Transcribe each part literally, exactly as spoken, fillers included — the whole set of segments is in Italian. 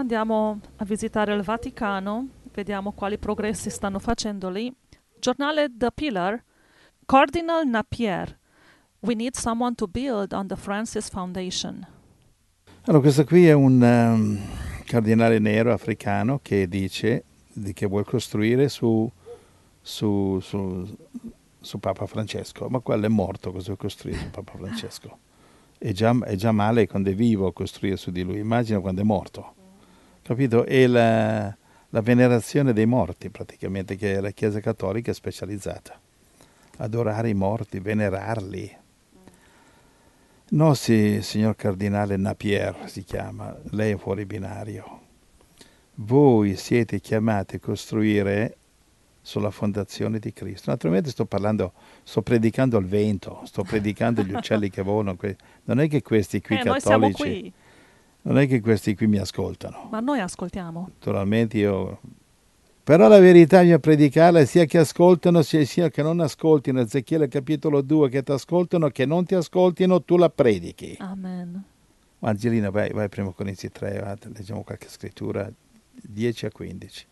andiamo a visitare il Vaticano, vediamo quali progressi stanno facendo lì. Giornale The Pillar, Cardinal Napier. We need someone to build on the Francis Foundation. Allora, questo qui è un um, cardinale nero africano che dice di che vuole costruire su, su, su, su Papa Francesco, ma quello è morto, cosa vuole costruire su Papa Francesco? È già, è già male quando è vivo costruire su di lui, immagina quando è morto, capito? È la, la venerazione dei morti praticamente, che la Chiesa Cattolica è specializzata, adorare i morti, venerarli. No, sì, signor Cardinale Napier si chiama, lei è fuori binario. Voi siete chiamati a costruire sulla fondazione di Cristo. Naturalmente sto parlando, sto predicando al vento, sto predicando agli uccelli che volano. Non è che questi qui eh, cattolici, noi siamo qui. Non è che questi qui mi ascoltano. Ma noi ascoltiamo. Naturalmente io... Però la verità bisogna predicarla sia che ascoltano sia, sia che non ascoltino. Ezechiele capitolo due, che ti ascoltano, che non ti ascoltino, tu la predichi. Amen. Angelina, vai, vai primo Corinzi tre, vai, leggiamo qualche scrittura, dieci a quindici.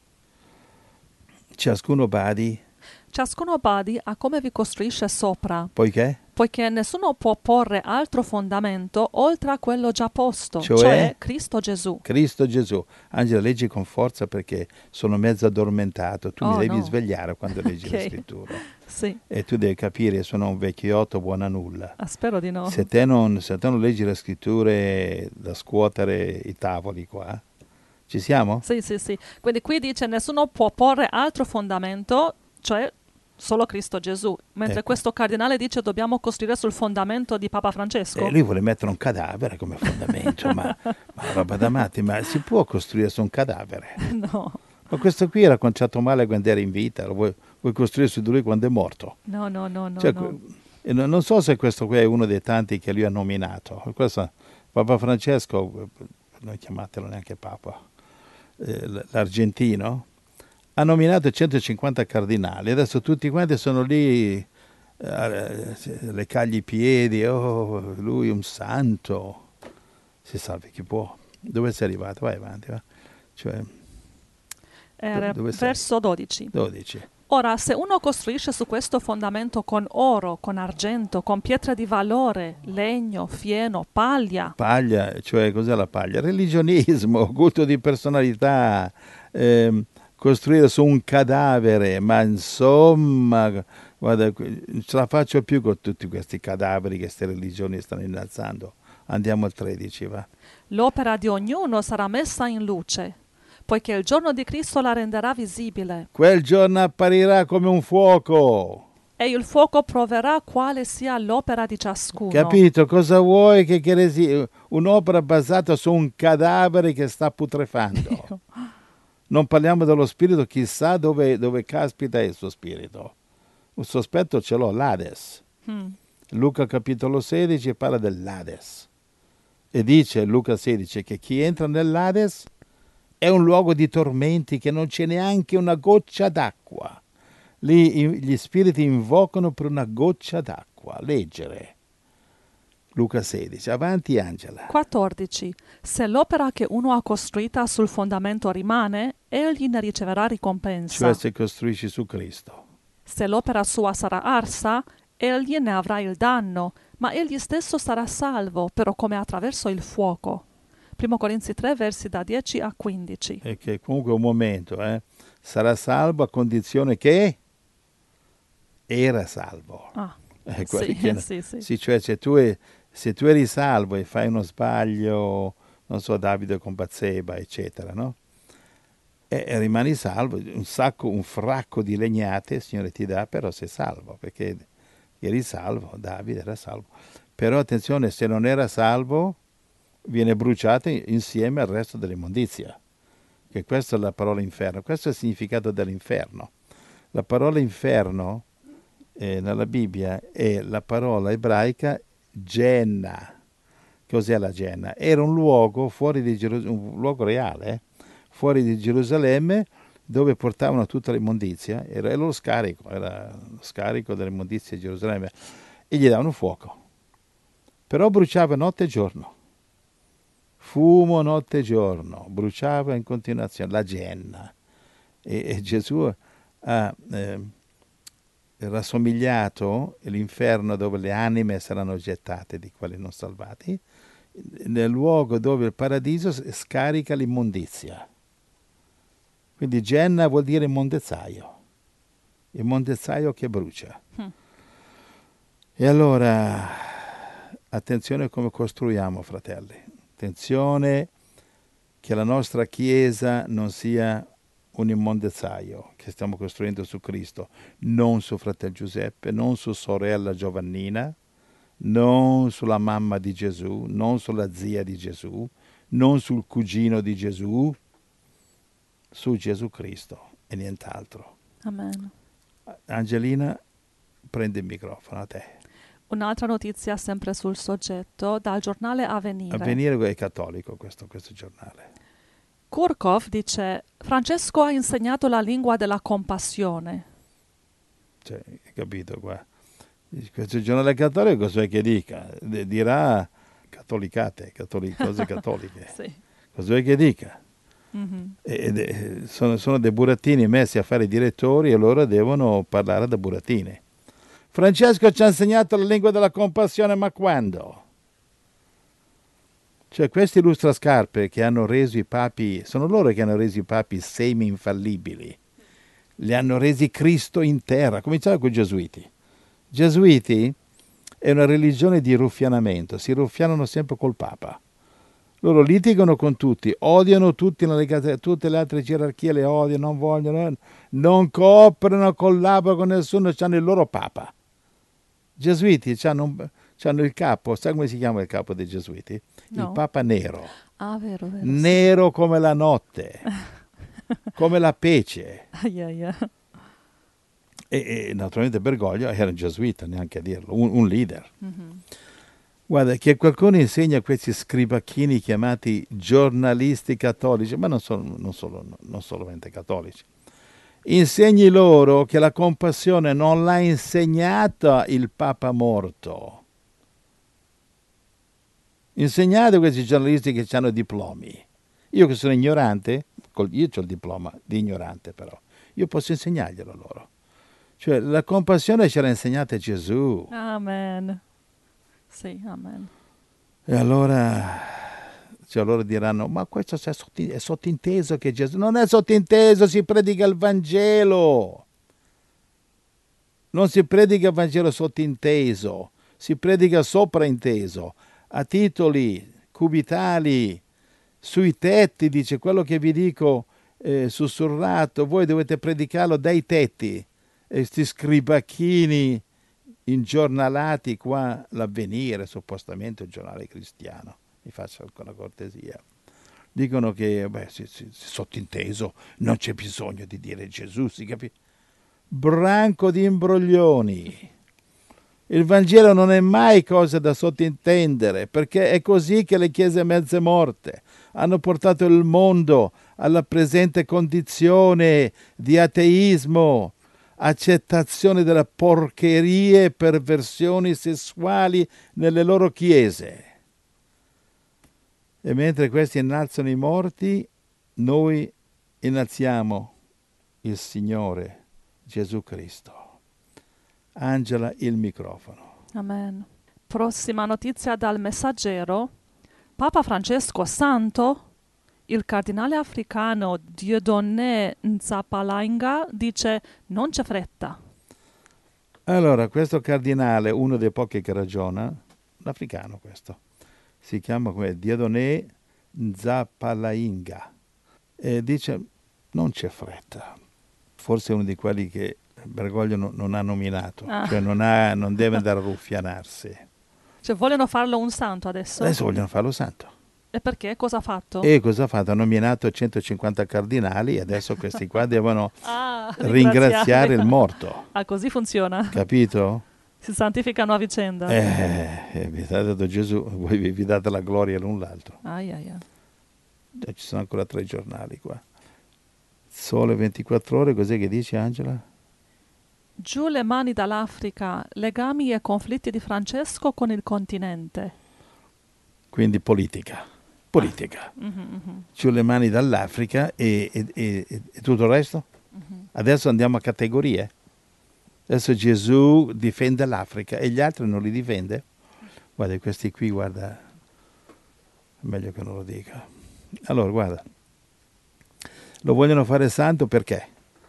Ciascuno badi. Ciascuno badi a come vi costruisce sopra. Poiché? Poiché nessuno può porre altro fondamento oltre a quello già posto, cioè, cioè Cristo Gesù. Cristo Gesù. Angela, leggi con forza perché sono mezzo addormentato. Tu oh, mi devi no. svegliare quando leggi okay. la scrittura. Sì. E tu devi capire, sono un vecchiotto buono a nulla. Ah, spero di no. Se te non, se te non leggi le scritture, da scuotere i tavoli qua. Ci siamo? Sì, sì, sì. Quindi qui dice nessuno può porre altro fondamento, cioè solo Cristo Gesù. Mentre ecco. questo cardinale dice dobbiamo costruire sul fondamento di Papa Francesco. Eh, lui vuole mettere un cadavere come fondamento, ma, ma roba da matti, ma si può costruire su un cadavere? No. Ma questo qui era conciato male quando era in vita, lo vuoi, vuoi costruire su di lui quando è morto? No, no, no, no. Cioè, no. Non so se questo qui è uno dei tanti che lui ha nominato. Questo, Papa Francesco, non chiamatelo neanche Papa, eh, l'argentino, ha nominato centocinquanta cardinali. Adesso tutti quanti sono lì, eh, le cagli i piedi, oh, lui un santo. Si salvi chi può. Dove sei arrivato? Vai avanti. Va. Cioè, Era dove verso dodici. dodici. Ora, se uno costruisce su questo fondamento con oro, con argento, con pietre di valore, legno, fieno, paglia. Paglia, cioè cos'è la paglia? Religionismo, culto di personalità, ehm, costruire su un cadavere, ma insomma, guarda, non ce la faccio più con tutti questi cadaveri che queste religioni stanno innalzando. Andiamo al tredici, va. L'opera di ognuno sarà messa in luce, poiché il giorno di Cristo la renderà visibile. Quel giorno apparirà come un fuoco. E il fuoco proverà quale sia l'opera di ciascuno. Capito? Cosa vuoi che, che resi- un'opera basata su un cadavere che sta putrefando? Non parliamo dello spirito, chissà dove, dove caspita è il suo spirito. Un sospetto ce l'ho, l'Ades. Hmm. Luca capitolo sedici parla dell'Ades. E dice, Luca sedici, che chi entra nell'Ades è un luogo di tormenti, che non c'è neanche una goccia d'acqua. Lì gli spiriti invocano per una goccia d'acqua. Leggere. Luca sedici. Avanti, Angela. quattordici. Se l'opera che uno ha costruita sul fondamento rimane, egli ne riceverà ricompensa. Cioè se costruisci su Cristo. Se l'opera sua sarà arsa, egli ne avrà il danno, ma egli stesso sarà salvo, però come attraverso il fuoco. Primo Corinzi tre, versi da dieci a quindici. E che comunque un momento, eh, sarà salvo a condizione che era salvo. Ah, Eh, sì, che, sì, sì. sì, cioè se tu, è, se tu eri salvo e fai uno sbaglio, non so, Davide con Batseba, eccetera, no? E, e rimani salvo, un sacco, un fracco di legnate il Signore ti dà, però sei salvo, perché eri salvo, Davide era salvo. Però attenzione, se non era salvo, viene bruciato insieme al resto dell'immondizia. Che questa è la parola inferno, questo è il significato dell'inferno. La parola inferno eh, nella Bibbia è la parola ebraica Genna. Cos'è la Genna? Era un luogo fuori di Gerusalemme, un luogo reale, eh? fuori di Gerusalemme, dove portavano tutta l'immondizia, era, era lo scarico, era lo scarico dell'immondizia di Gerusalemme, e gli davano fuoco. Però bruciava notte e giorno. fumo notte e giorno, bruciava in continuazione la genna. E, e Gesù ha eh, rassomigliato l'inferno dove le anime saranno gettate, di quelli non salvati, nel luogo dove il paradiso scarica l'immondizia. Quindi genna vuol dire mondezzaio, il mondezzaio che brucia. Mm. E allora, attenzione come costruiamo, fratelli. Attenzione che la nostra Chiesa non sia un immondezzaio che stiamo costruendo su Cristo, non su fratello Giuseppe, non su sorella Giovannina, non sulla mamma di Gesù, non sulla zia di Gesù, non sul cugino di Gesù, su Gesù Cristo e nient'altro. Amen. Angelina, prendi il microfono a te. Un'altra notizia sempre sul soggetto dal giornale Avvenire. Avvenire è cattolico questo, questo giornale. Kurkov dice: Francesco ha insegnato la lingua della compassione. Cioè, hai capito qua? Questo giornale cattolico cosa è che dica? Dirà cattolicate, cattolic- cose cattoliche. Sì. Cosa è che dica? Mm-hmm. Ed è, sono, sono dei burattini messi a fare i direttori e loro devono parlare da burattini. Francesco ci ha insegnato la lingua della compassione, ma quando? Cioè questi lustrascarpe che hanno reso i papi, sono loro che hanno reso i papi semi infallibili, li hanno resi Cristo in terra. Cominciamo con i Gesuiti. Gesuiti è una religione di ruffianamento, si ruffianano sempre col Papa. Loro litigano con tutti, odiano tutti, tutte le altre gerarchie le odiano, non vogliono, non cooperano, collaborano con nessuno, hanno il loro Papa. Gesuiti hanno, hanno il capo, sai come si chiama il capo dei Gesuiti? No. Il Papa Nero. Ah, vero, vero. Nero sì. Come la notte, come la pece. Yeah, yeah. E, e naturalmente Bergoglio era un gesuita, neanche a dirlo, un, un leader. Mm-hmm. Guarda, che qualcuno insegna a questi scribacchini chiamati giornalisti cattolici, ma non, sono, non, solo, non solamente cattolici, insegni loro che la compassione non l'ha insegnata il Papa morto. Insegnate a questi giornalisti che hanno diplomi. Io che sono ignorante, io ho il diploma di ignorante però, io posso insegnarglielo a loro. Cioè la compassione ce l'ha insegnata Gesù. Amen. Sì, amen. E allora, cioè, loro diranno, ma questo è sottinteso che Gesù... Non è sottinteso, si predica il Vangelo. Non si predica il Vangelo sottinteso, si predica soprainteso, a titoli cubitali, sui tetti, dice quello che vi dico eh, sussurrato, voi dovete predicarlo dai tetti. E sti scribacchini ingiornalati qua, l'Avvenire, suppostamente un giornale cristiano, mi faccia una cortesia, dicono che, beh, sì, sì, sottinteso, non c'è bisogno di dire Gesù, si capisce? Branco di imbroglioni. Il Vangelo non è mai cosa da sottintendere, perché è così che le chiese mezze morte hanno portato il mondo alla presente condizione di ateismo, accettazione delle porcherie e perversioni sessuali nelle loro chiese. E mentre questi innalzano i morti, noi innalziamo il Signore Gesù Cristo. Angela, il microfono. Amen. Prossima notizia dal Messaggero. Papa Francesco Santo, il cardinale africano Dieudonné Nzapalainga, dice non c'è fretta. Allora, questo cardinale, uno dei pochi che ragiona, l'africano questo, si chiama come Dieudonné Nzapalainga, e dice non c'è fretta. Forse è uno di quelli che Bergoglio non, non ha nominato, ah. cioè non, ha, non deve andare a ruffianarsi. Cioè vogliono farlo un santo adesso? Adesso vogliono farlo santo. E perché? Cosa ha fatto? E cosa ha fatto? Ha nominato centocinquanta cardinali e adesso questi qua devono ah, ringraziare il morto. Ah, così funziona. Capito? Si santificano a vicenda. Eh, vi ha dato Gesù, voi vi, vi date la gloria l'un l'altro. Ah, yeah, yeah. Eh, ci sono ancora tre giornali qua. Sole ventiquattro ore, cos'è che dice Angela? Giù le mani dall'Africa, legami e conflitti di Francesco con il continente. Quindi politica. politica. Mhm, mhm, Giù le mani dall'Africa e, e- e- e tutto il resto. mhm. Adesso andiamo a categorie. Adesso Gesù difende l'Africa e gli altri non li difende. Guarda, questi qui, guarda, è meglio che non lo dica. Allora, guarda, lo vogliono fare santo perché?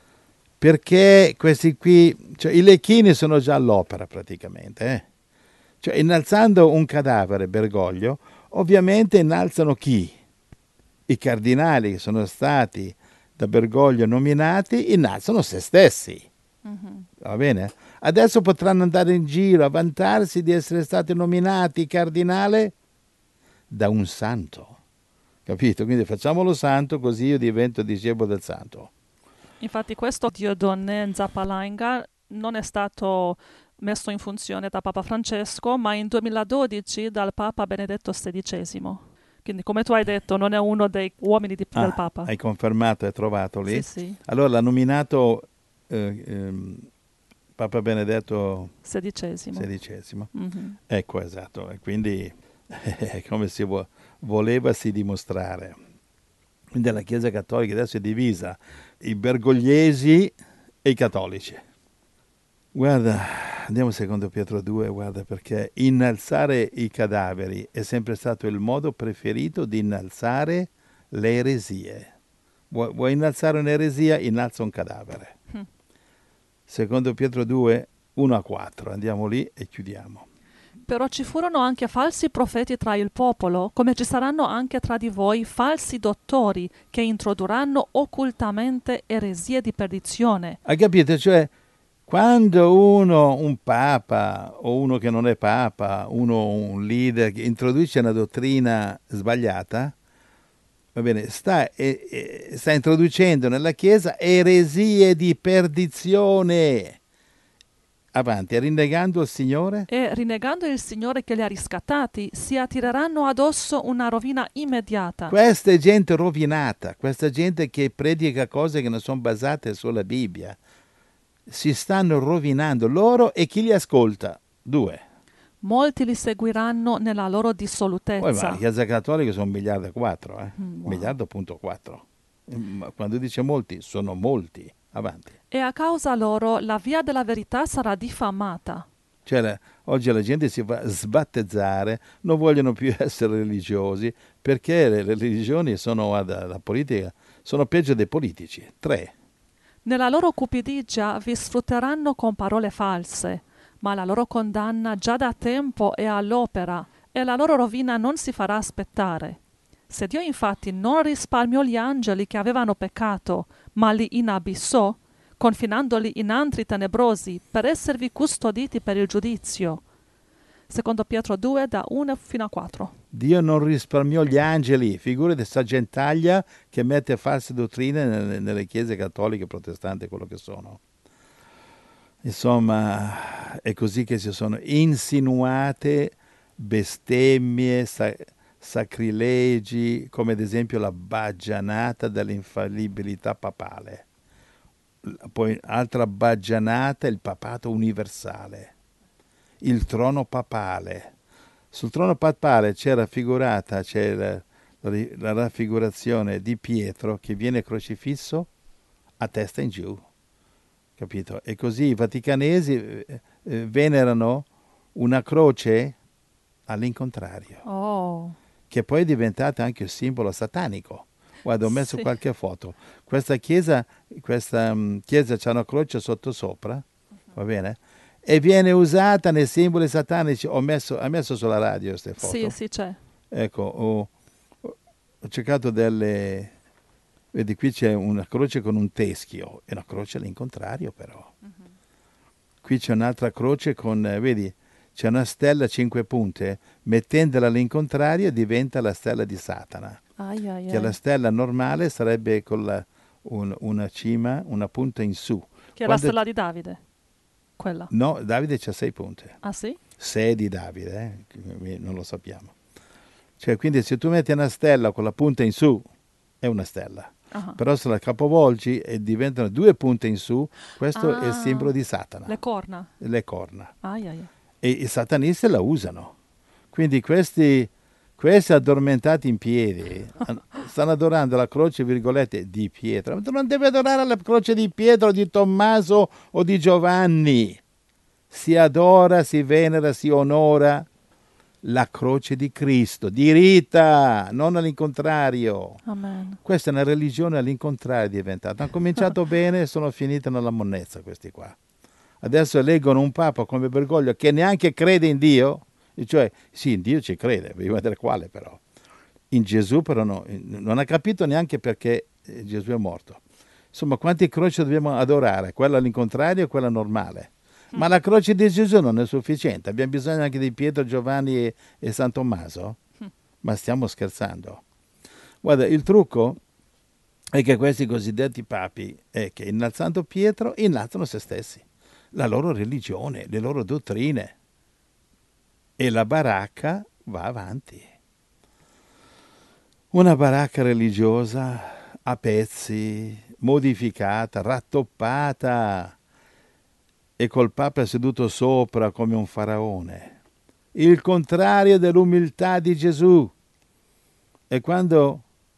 Perché questi qui, cioè i lecchini sono già all'opera praticamente, eh? Cioè innalzando un cadavere, Bergoglio, ovviamente innalzano chi? I cardinali che sono stati da Bergoglio nominati innalzano se stessi. Mhm. Va bene? Adesso potranno andare in giro a vantarsi di essere stati nominati cardinale da un santo. Capito? Quindi facciamolo santo così io divento discepolo del santo. Infatti questo Dieudonné Nzapalainga non è stato messo in funzione da Papa Francesco, ma in duemiladodici dal Papa Benedetto sedicesimo. Quindi, come tu hai detto, non è uno dei uomini di- del Ah, Papa. hai confermato, hai trovato lì? Sì, sì, Allora l'ha nominato eh, ehm, Papa Benedetto sedicesimo. sedicesimo. Mhm. Ecco, esatto. E quindi è come si vo- volevasi dimostrare. Quindi la Chiesa Cattolica adesso è divisa, i bergogliesi e i cattolici. Guarda, andiamo a secondo Pietro due, guarda, perché innalzare i cadaveri è sempre stato il modo preferito di innalzare le eresie. Vuoi, vuoi innalzare un'eresia? Innalza un cadavere. Hm. Secondo Pietro due, uno a quattro, andiamo lì e chiudiamo. Però ci furono anche falsi profeti tra il popolo, come ci saranno anche tra di voi falsi dottori che introdurranno occultamente eresie di perdizione. Hai capito? Cioè, quando uno, un papa o uno che non è papa, uno un leader che introduce una dottrina sbagliata, va bene, sta, eh, eh, sta introducendo nella Chiesa eresie di perdizione. Avanti, rinnegando il Signore. E rinnegando il Signore che li ha riscattati, si attireranno addosso una rovina immediata. Questa è gente rovinata, questa gente che predica cose che non sono basate sulla Bibbia. Si stanno rovinando loro e chi li ascolta? Due. Molti li seguiranno nella loro Poi ma dissolutezza. la Chiesa Cattolica sono un miliardo e quattro, eh? Mm, wow. Miliardo punto quattro. Ma quando dice molti, sono molti. Avanti. E a causa loro la via della verità sarà diffamata. Cioè, la- oggi la gente si fa sbattezzare, non vogliono più essere religiosi, perché le, le religioni sono, guarda, la politica, sono peggio dei politici. Tre. Nella loro cupidigia vi sfrutteranno con parole false, ma la loro condanna già da tempo è all'opera e la loro rovina non si farà aspettare. Se Dio infatti non risparmiò gli angeli che avevano peccato, ma li inabissò, confinandoli in antri tenebrosi per esservi custoditi per il giudizio. Secondo Pietro due, da uno fino a quattro. Dio non risparmiò gli angeli, figure di sta gentaglia che mette false dottrine nelle, nelle chiese cattoliche, protestanti, quello che sono. Insomma, è così che si sono insinuate bestemmie, sa- sacrilegi, come ad esempio la baggianata dell'infallibilità papale. Poi altra baggianata, il papato universale, il trono papale. Sul trono papale c'è raffigurata, c'è la, la, la raffigurazione di Pietro che viene crocifisso a testa in giù, capito? E così i vaticanesi eh, eh, venerano una croce all'incontrario, Oh, che poi è diventata anche un simbolo satanico. Guarda, ho messo sì. qualche foto. Questa chiesa, questa um, chiesa c'ha una croce sottosopra, va bene? E viene usata nei simboli satanici. Ho messo, ho messo sulla radio queste foto. Sì, sì, c'è. Ecco, ho, ho cercato delle... Vedi, qui c'è una croce con un teschio, è una croce all'incontrario però. Mhm. Qui c'è un'altra croce con, eh, vedi, c'è una stella a cinque punte, mettendola all'incontrario diventa la stella di Satana, Ai, ai, che ai. la stella normale sarebbe con la, un- una cima, una punta in su. Che è la Quando- stella di Davide. Quella. No, Davide c'ha sei punte. Ah sì? Sei di Davide, eh? Non lo sappiamo. Cioè, quindi se tu metti una stella con la punta in su, è una stella. Ah. Però se la capovolgi e diventano due punte in su, questo è il Ah, simbolo di Satana, le corna. le corna. Ai, ai, ai. E i satanisti la usano. Quindi questi, Questi addormentati in piedi stanno adorando la croce, virgolette, di Pietro. Ma tu non devi adorare la croce di Pietro, di Tommaso o di Giovanni. Si adora, si venera, si onora la croce di Cristo, diritta, non all'incontrario. Amen. Questa è una religione all'incontrario diventata. Hanno cominciato bene e sono finiti nella monnezza questi qua. Adesso eleggono un Papa come Bergoglio che neanche crede in Dio. Cioè, sì, in Dio ci crede, devi vedere quale però. In Gesù però no, non ha capito neanche perché Gesù è morto. Insomma, quanti croci dobbiamo adorare? Quella all'incontrario e quella normale. Ma la croce di Gesù non è sufficiente, abbiamo bisogno anche di Pietro, Giovanni e, e San Tommaso? Ma stiamo scherzando. Guarda, il trucco è che questi cosiddetti papi è che innalzando Pietro innalzano se stessi, la loro religione, le loro dottrine. E la baracca va avanti. Una baracca religiosa a pezzi, modificata, rattoppata, e col Papa seduto sopra come un faraone. Il contrario dell'umiltà di Gesù. E quando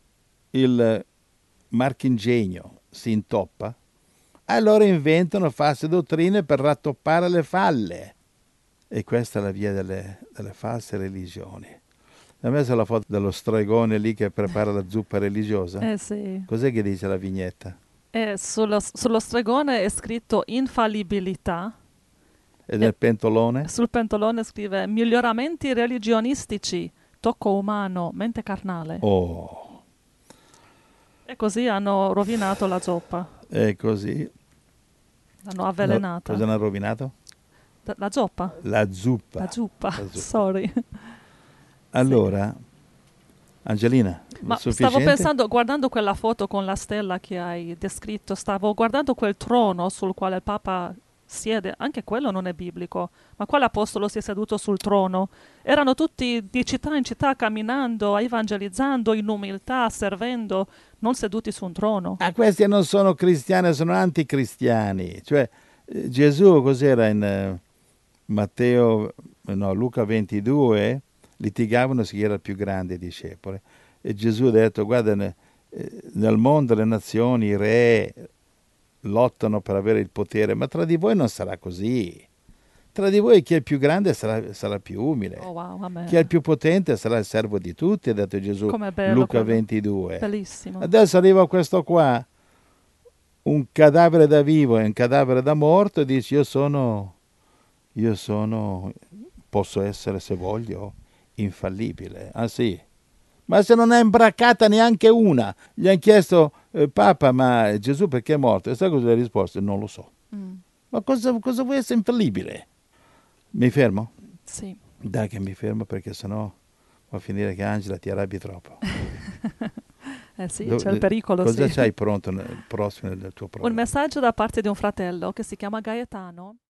il marchingegno si intoppa, allora inventano false dottrine per rattoppare le falle. E questa è la via delle, delle false religioni. Ha messo la foto dello stregone lì che prepara la zuppa religiosa? Eh sì. Cos'è che dice la vignetta? E sullo, sullo stregone è scritto infallibilità. E nel pentolone? Sul pentolone scrive miglioramenti religionistici, tocco umano, mente carnale. Oh. E così hanno rovinato la zoppa. E così. L'hanno avvelenata. Cosa hanno rovinato? La zoppa? La zuppa. La zuppa, La zuppa. sorry. Allora, sì. Angelina, ma sufficiente? stavo pensando, guardando quella foto con la stella che hai descritto, stavo guardando quel trono sul quale il Papa siede, anche quello non è biblico, ma quale apostolo si è seduto sul trono? Erano tutti di città in città camminando, evangelizzando, in umiltà, servendo, non seduti su un trono. Ah, questi non sono cristiani, sono anticristiani. Cioè, eh, Gesù, cos'era in eh, Matteo, no, Luca ventidue, litigavano su chi era il più grande discepolo. E Gesù ha detto, guarda, ne, eh, nel mondo le nazioni, i re lottano per avere il potere, ma tra di voi non sarà così. Tra di voi chi è il più grande sarà, sarà più umile. Oh, wow, amen. Chi è il più potente sarà il servo di tutti, ha detto Gesù. Com'è bello Luca quello. ventidue. Bellissimo. Adesso arriva questo qua, un cadavere da vivo e un cadavere da morto, e dice io sono, io sono, posso essere se voglio, infallibile. Ah sì? Ma se non è imbraccata neanche una. Gli hanno chiesto, eh, Papa, ma Gesù perché è morto? E sai cosa ha risposto? Non lo so. Mm. Ma cosa, cosa vuoi essere infallibile? Mi fermo? Sì. Dai che mi fermo perché sennò va a finire che Angela ti arrabbi troppo. Eh sì, Do, c'è il pericolo. Cosa sì. c'hai pronto nel prossimo nel tuo programma? Un messaggio da parte di un fratello che si chiama Gaetano.